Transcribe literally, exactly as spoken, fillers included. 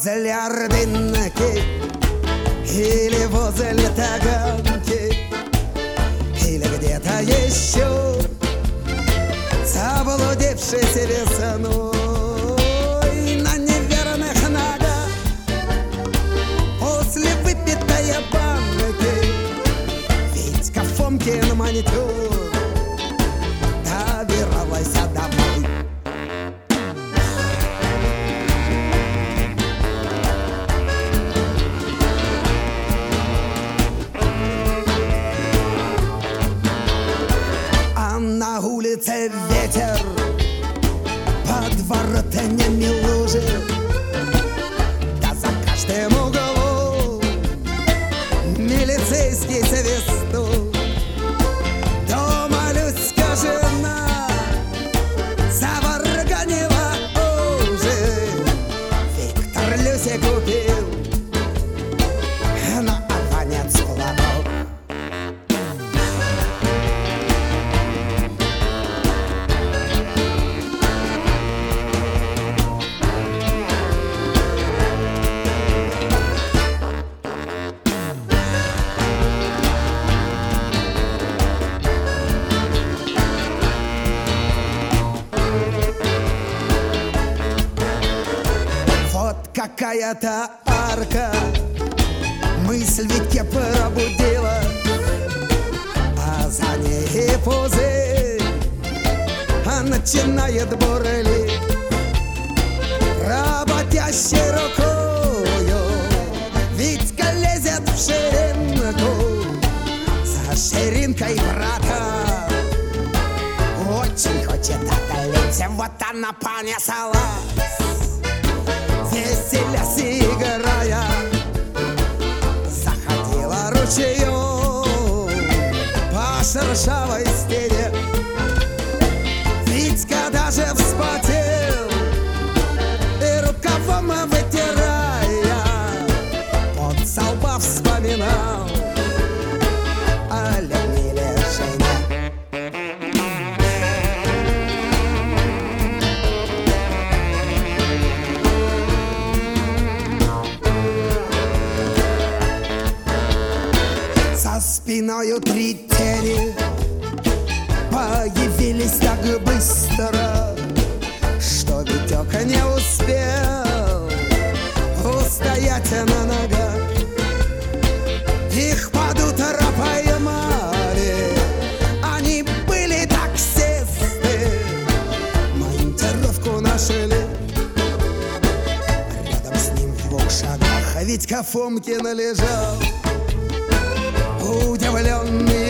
возле Ордынки или возле Таганки или где-то еще, заблудившись весной на неверных ногах после выпитой банки. Витька Фомкин маникюр добиралась домой. На улице ветер, под воротами лужи, да за каждым углом милицейский свисток. Дома Люська жена заварганила ужин. Виктор Люсе купил на аванец кулаков. Какая-то арка мысль Витьке пробудила, а за ней пузырь а начинает бурлить. Работящей рукою Витька лезет в ширинку, за ширинкой брата очень хочет отолеть. Вот она понеслась, веселясь и играя, заходила ручеём по шершавой стене. Витька даже вспотел и рукавом вытирая пот со лба вспоминал о Людмиле Жене. Спиною три тени появились так быстро, что Витек не успел устоять на ногах. Их под утро поймали, они были таксисты, монтировку нашли. Рядом с ним в двух шагах Витька Фомкин лежал, удивленный